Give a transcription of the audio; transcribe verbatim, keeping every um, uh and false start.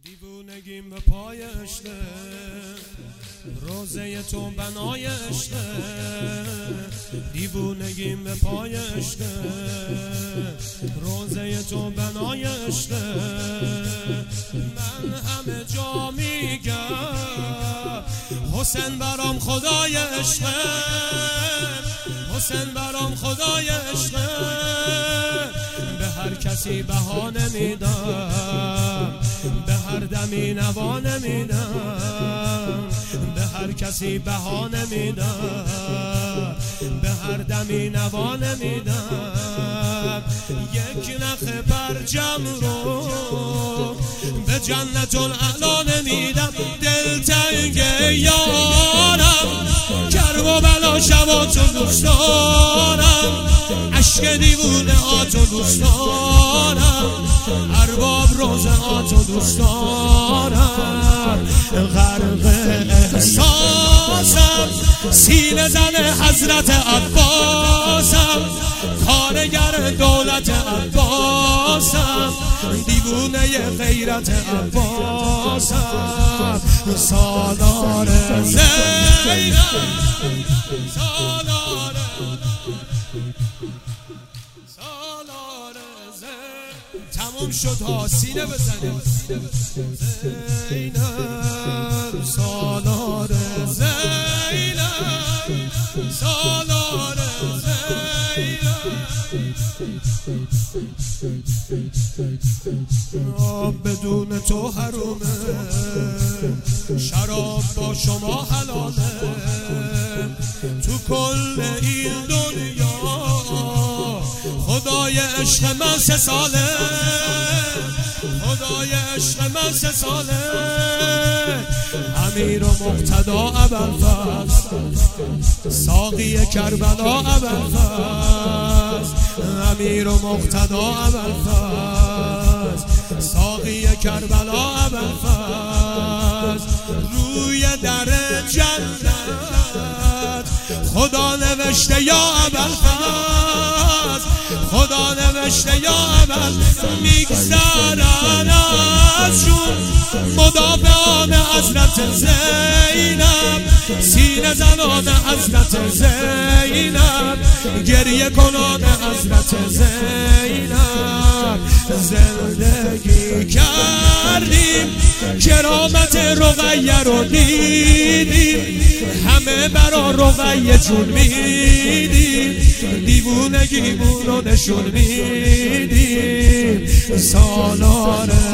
دیوونگیم به پای عشقه، روزه تو بنای عشقه. دیوونگیم به پای عشقه، روزه تو بنای عشقه. من همه جا میگم حسین برام خدای عشقه، حسین برام خدای عشقه. به هر کسی بها نمیدم، به هر دمی نوا نمیدم، به هر کسی بها نمیدم، به هر دمی نوا نمیدم. یک نخ برجم رو به جنت الاعلی نمیدم. دلتنگ یارم، کرب و بلا شباتو دوست دارم، عشق دیوونه هاتو دوست دارم، ارباب روزه هاتو دوست دارم. غرق احساسم، سینه زن حضرت عباسم، کارگر دولت عباسم، دیوونه غیرت عباسم. سالار زینب، سالار سالار زینب. تموم شد ها، سینه بزنید. زینب سالار زینب، سالار زینب. بدون تو حرومه، شراب با شما حلاله. تو کل این دنیا خدای عشق من سه ساله، خدای عشق من سه ساله. امیر و مقتدا ابوالفضل، ساقی کربلا ابوالفضل. امیر و مقتدا ابوالفضل، ساقی کربلا ابوالفضل. روی در جنت خدا نوشته یا ابوالفضل، خدا نوشته یا ابوالفضل. میگذرن ازشون مدافعان حضرت زینب، سینه زنان حضرت زینب، گریه کنان حضرت زینب. زندگی کردیم، کرامت رقیه رو دیدیم، همه برا رقیه جون میدیم، دیوونگیمون رو نشون میدیم. سالار